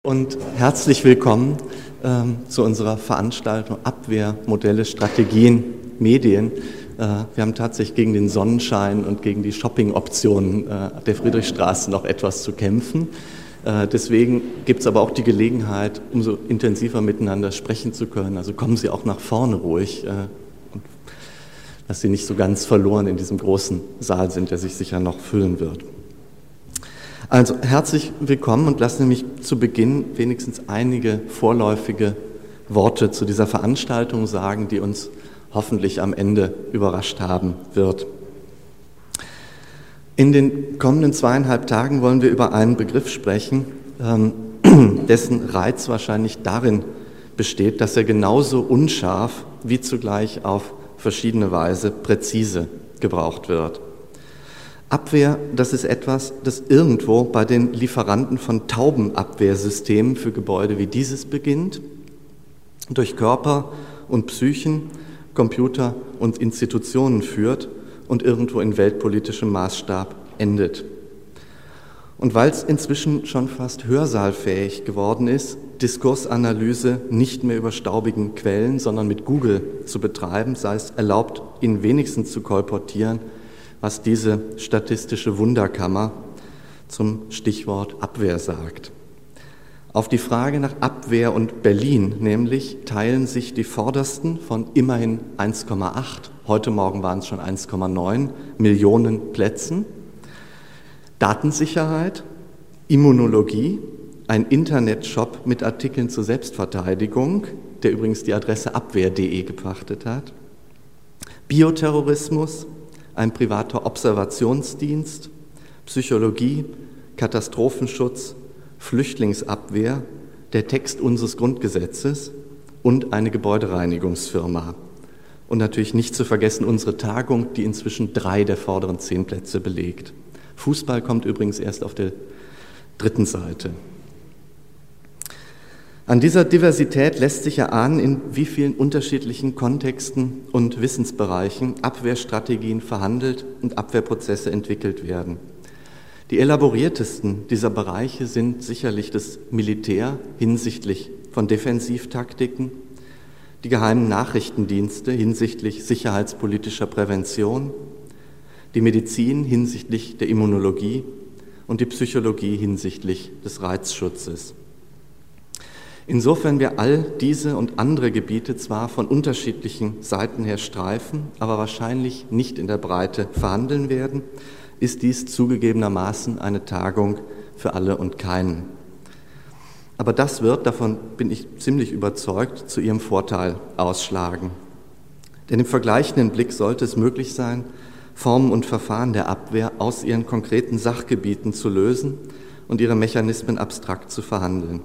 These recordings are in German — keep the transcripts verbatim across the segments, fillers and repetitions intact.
Und herzlich willkommen ähm, zu unserer Veranstaltung Abwehr, Modelle, Strategien, Medien. Äh, wir haben tatsächlich gegen den Sonnenschein und gegen die Shopping-Optionen äh, der Friedrichstraße noch etwas zu kämpfen. Äh, deswegen gibt es aber auch die Gelegenheit, umso intensiver miteinander sprechen zu können. Also kommen Sie auch nach vorne ruhig, äh, und dass Sie nicht so ganz verloren in diesem großen Saal sind, der sich sicher noch füllen wird. Also herzlich willkommen und lassen Sie mich zu Beginn wenigstens einige vorläufige Worte zu dieser Veranstaltung sagen, die uns hoffentlich am Ende überrascht haben wird. In den kommenden zweieinhalb Tagen wollen wir über einen Begriff sprechen, ähm, dessen Reiz wahrscheinlich darin besteht, dass er genauso unscharf wie zugleich auf verschiedene Weise präzise gebraucht wird. Abwehr, das ist etwas, das irgendwo bei den Lieferanten von Taubenabwehrsystemen für Gebäude wie dieses beginnt, durch Körper und Psychen, Computer und Institutionen führt und irgendwo in weltpolitischem Maßstab endet. Und weil es inzwischen schon fast hörsaalfähig geworden ist, Diskursanalyse nicht mehr über staubigen Quellen, sondern mit Google zu betreiben, sei es erlaubt, ihn wenigstens zu kolportieren, was diese statistische Wunderkammer zum Stichwort Abwehr sagt. Auf die Frage nach Abwehr und Berlin nämlich teilen sich die Vordersten von immerhin eins Komma acht, heute Morgen waren es schon eins Komma neun Millionen Plätzen, Datensicherheit, Immunologie, ein Internetshop mit Artikeln zur Selbstverteidigung, der übrigens die Adresse abwehr punkt de gepachtet hat, Bioterrorismus, ein privater Observationsdienst, Psychologie, Katastrophenschutz, Flüchtlingsabwehr, der Text unseres Grundgesetzes und eine Gebäudereinigungsfirma. Und natürlich nicht zu vergessen unsere Tagung, die inzwischen drei der vorderen zehn Plätze belegt. Fußball kommt übrigens erst auf der dritten Seite. An dieser Diversität lässt sich erahnen, in wie vielen unterschiedlichen Kontexten und Wissensbereichen Abwehrstrategien verhandelt und Abwehrprozesse entwickelt werden. Die elaboriertesten dieser Bereiche sind sicherlich das Militär hinsichtlich von Defensivtaktiken, die geheimen Nachrichtendienste hinsichtlich sicherheitspolitischer Prävention, die Medizin hinsichtlich der Immunologie und die Psychologie hinsichtlich des Reizschutzes. Insofern wir all diese und andere Gebiete zwar von unterschiedlichen Seiten her streifen, aber wahrscheinlich nicht in der Breite verhandeln werden, ist dies zugegebenermaßen eine Tagung für alle und keinen. Aber das wird, davon bin ich ziemlich überzeugt, zu ihrem Vorteil ausschlagen. Denn im vergleichenden Blick sollte es möglich sein, Formen und Verfahren der Abwehr aus ihren konkreten Sachgebieten zu lösen und ihre Mechanismen abstrakt zu verhandeln.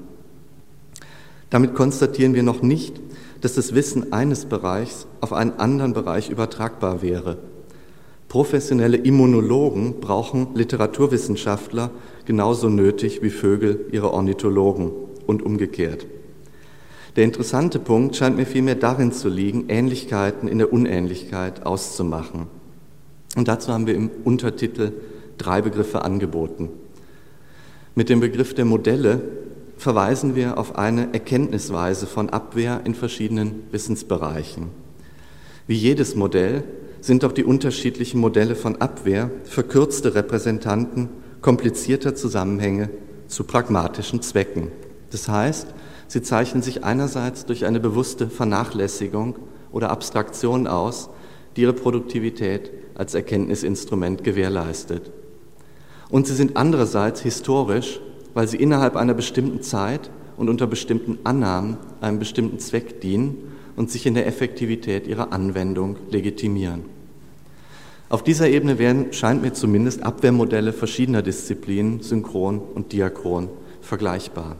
Damit konstatieren wir noch nicht, dass das Wissen eines Bereichs auf einen anderen Bereich übertragbar wäre. Professionelle Immunologen brauchen Literaturwissenschaftler genauso nötig wie Vögel ihre Ornithologen und umgekehrt. Der interessante Punkt scheint mir vielmehr darin zu liegen, Ähnlichkeiten in der Unähnlichkeit auszumachen. Und dazu haben wir im Untertitel drei Begriffe angeboten. Mit dem Begriff der Modelle verweisen wir auf eine Erkenntnisweise von Abwehr in verschiedenen Wissensbereichen. Wie jedes Modell sind auch die unterschiedlichen Modelle von Abwehr verkürzte Repräsentanten komplizierter Zusammenhänge zu pragmatischen Zwecken. Das heißt, sie zeichnen sich einerseits durch eine bewusste Vernachlässigung oder Abstraktion aus, die ihre Produktivität als Erkenntnisinstrument gewährleistet. Und sie sind andererseits historisch, weil sie innerhalb einer bestimmten Zeit und unter bestimmten Annahmen einem bestimmten Zweck dienen und sich in der Effektivität ihrer Anwendung legitimieren. Auf dieser Ebene werden, scheint mir zumindest, Abwehrmodelle verschiedener Disziplinen, synchron und diachron, vergleichbar.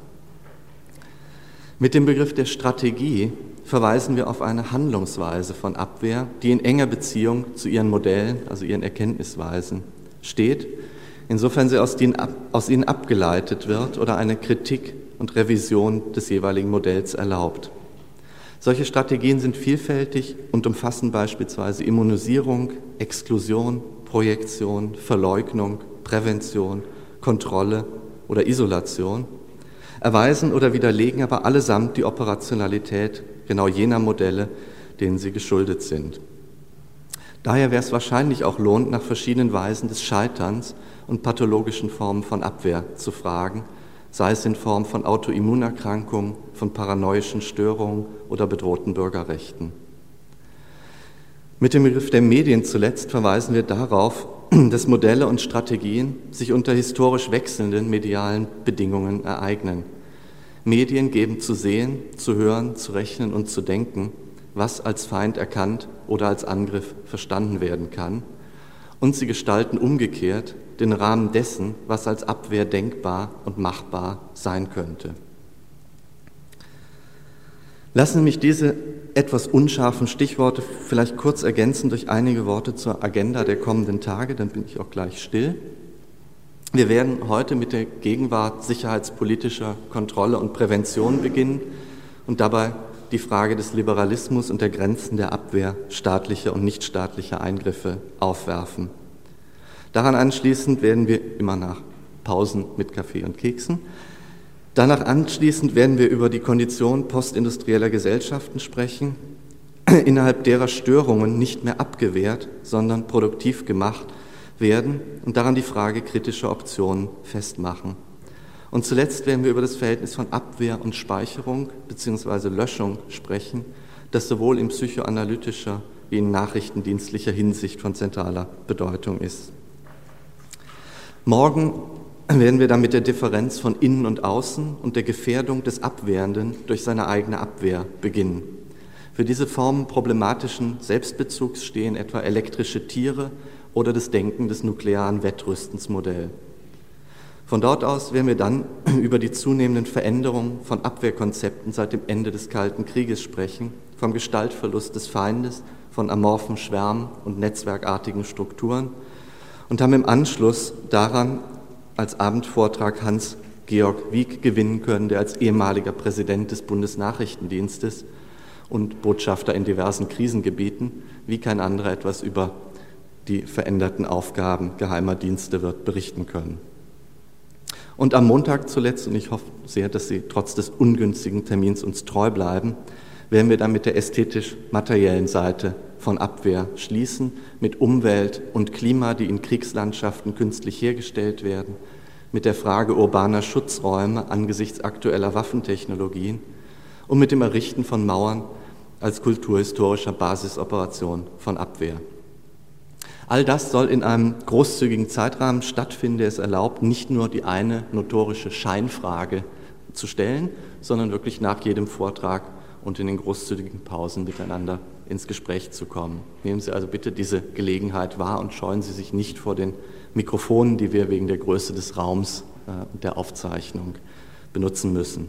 Mit dem Begriff der Strategie verweisen wir auf eine Handlungsweise von Abwehr, die in enger Beziehung zu ihren Modellen, also ihren Erkenntnisweisen, steht, insofern sie aus ihnen, ab, aus ihnen abgeleitet wird oder eine Kritik und Revision des jeweiligen Modells erlaubt. Solche Strategien sind vielfältig und umfassen beispielsweise Immunisierung, Exklusion, Projektion, Verleugnung, Prävention, Kontrolle oder Isolation. erweisen oder widerlegen aber allesamt die Operationalität genau jener Modelle, denen sie geschuldet sind. Daher wäre es wahrscheinlich auch lohnt, nach verschiedenen Weisen des Scheiterns und pathologischen Formen von Abwehr zu fragen, sei es in Form von Autoimmunerkrankungen, von paranoischen Störungen oder bedrohten Bürgerrechten. Mit dem Begriff der Medien zuletzt verweisen wir darauf, dass Modelle und Strategien sich unter historisch wechselnden medialen Bedingungen ereignen. Medien geben zu sehen, zu hören, zu rechnen und zu denken, was als Feind erkannt oder als Angriff verstanden werden kann. Und sie gestalten umgekehrt den Rahmen dessen, was als Abwehr denkbar und machbar sein könnte. Lassen Sie mich diese etwas unscharfen Stichworte vielleicht kurz ergänzen durch einige Worte zur Agenda der kommenden Tage, dann bin ich auch gleich still. Wir werden heute mit der Gegenwart sicherheitspolitischer Kontrolle und Prävention beginnen und dabei die Frage des Liberalismus und der Grenzen der Abwehr staatlicher und nichtstaatlicher Eingriffe aufwerfen. Daran anschließend werden wir immer nach Pausen mit Kaffee und Keksen. Danach anschließend werden wir über die Kondition postindustrieller Gesellschaften sprechen, innerhalb derer Störungen nicht mehr abgewehrt, sondern produktiv gemacht werden und daran die Frage kritischer Optionen festmachen. Und zuletzt werden wir über das Verhältnis von Abwehr und Speicherung bzw. Löschung sprechen, das sowohl in psychoanalytischer wie in nachrichtendienstlicher Hinsicht von zentraler Bedeutung ist. Morgen werden wir dann mit der Differenz von Innen und Außen und der Gefährdung des Abwehrenden durch seine eigene Abwehr beginnen. Für diese Formen problematischen Selbstbezugs stehen etwa elektrische Tiere oder das Denken des nuklearen Wettrüstens Modell. Von dort aus werden wir dann über die zunehmenden Veränderungen von Abwehrkonzepten seit dem Ende des Kalten Krieges sprechen, vom Gestaltverlust des Feindes, von amorphen Schwärmen und netzwerkartigen Strukturen und haben im Anschluss daran als Abendvortrag Hans-Georg Wieck gewinnen können, der als ehemaliger Präsident des Bundesnachrichtendienstes und Botschafter in diversen Krisengebieten wie kein anderer etwas über die veränderten Aufgaben geheimer Dienste wird berichten können. Und am Montag zuletzt, und ich hoffe sehr, dass Sie trotz des ungünstigen Termins uns treu bleiben, werden wir dann mit der ästhetisch-materiellen Seite von Abwehr schließen, mit Umwelt und Klima, die in Kriegslandschaften künstlich hergestellt werden, mit der Frage urbaner Schutzräume angesichts aktueller Waffentechnologien und mit dem Errichten von Mauern als kulturhistorischer Basisoperation von Abwehr. All das soll in einem großzügigen Zeitrahmen stattfinden, der es erlaubt, nicht nur die eine notorische Scheinfrage zu stellen, sondern wirklich nach jedem Vortrag und in den großzügigen Pausen miteinander ins Gespräch zu kommen. Nehmen Sie also bitte diese Gelegenheit wahr und scheuen Sie sich nicht vor den Mikrofonen, die wir wegen der Größe des Raums und der Aufzeichnung benutzen müssen.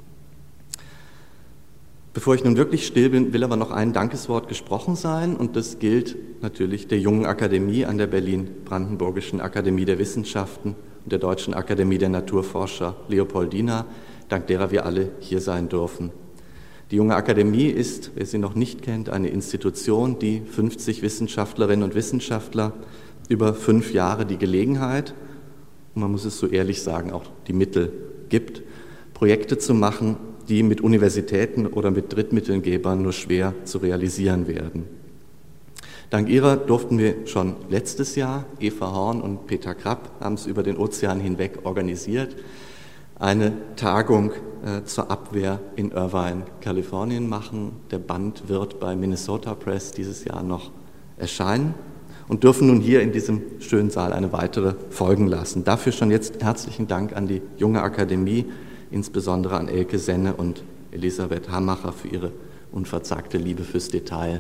Bevor ich nun wirklich still bin, will aber noch ein Dankeswort gesprochen sein und das gilt natürlich der Jungen Akademie an der Berlin-Brandenburgischen Akademie der Wissenschaften und der Deutschen Akademie der Naturforscher Leopoldina, dank derer wir alle hier sein dürfen. Die Junge Akademie ist, wer sie noch nicht kennt, eine Institution, die fünfzig Wissenschaftlerinnen und Wissenschaftler über fünf Jahre die Gelegenheit, und man muss es so ehrlich sagen, auch die Mittel gibt, Projekte zu machen, die mit Universitäten oder mit Drittmittelgebern nur schwer zu realisieren werden. Dank ihrer durften wir schon letztes Jahr, Eva Horn und Peter Krapp haben es über den Ozean hinweg organisiert, eine Tagung äh, zur Abwehr in Irvine, Kalifornien machen. Der Band wird bei Minnesota Press dieses Jahr noch erscheinen und dürfen nun hier in diesem schönen Saal eine weitere folgen lassen. Dafür schon jetzt herzlichen Dank an die Junge Akademie, insbesondere an Elke Senne und Elisabeth Hammacher für ihre unverzagte Liebe fürs Detail.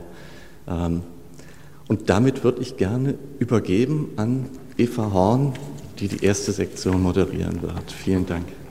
Und damit würde ich gerne übergeben an Eva Horn, die die erste Sektion moderieren wird. Vielen Dank.